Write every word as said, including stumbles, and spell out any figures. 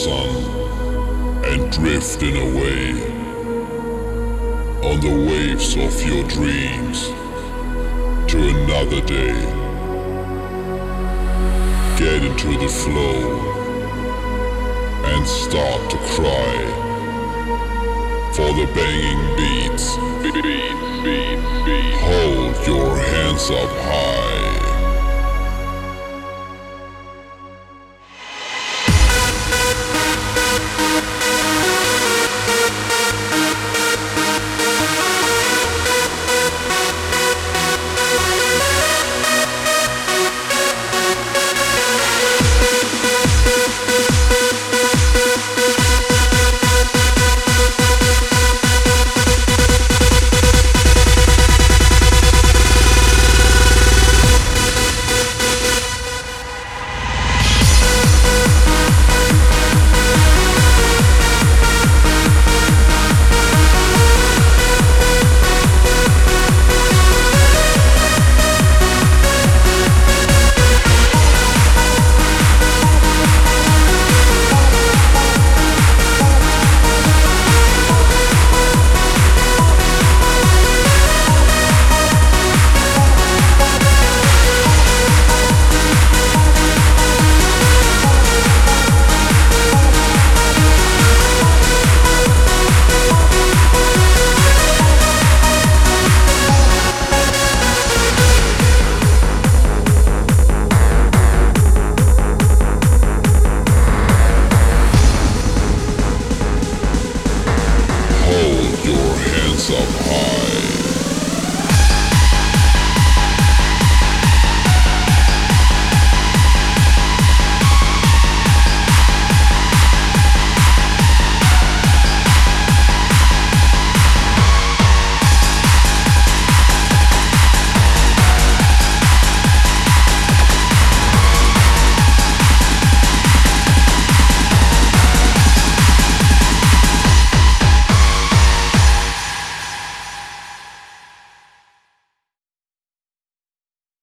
sun and drifting away on the waves of your dreams to another day. Get into the flow and start to cry for the banging beats. Beat, beat, beat, beat. Hold your hands up high. Hold your hands up